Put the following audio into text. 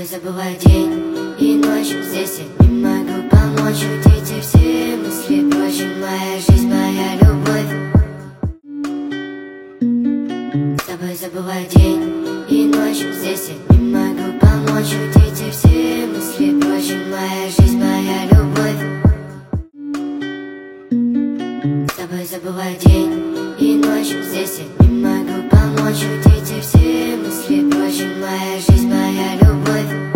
тобой забываю день и ночь. Здесь я не могу помочь. Уйдите все мысли прочь. Моя жизнь, моя любовь. С тобой забываю день и ночь. Здесь я не могу помочь. Уйдите все мысли прочь. Моя жизнь, моя любовь. С тобой забываю день и ночь. Здесь я не могу помочь. Уйдите все мысли прочь. Моя жизнь, моя любовь.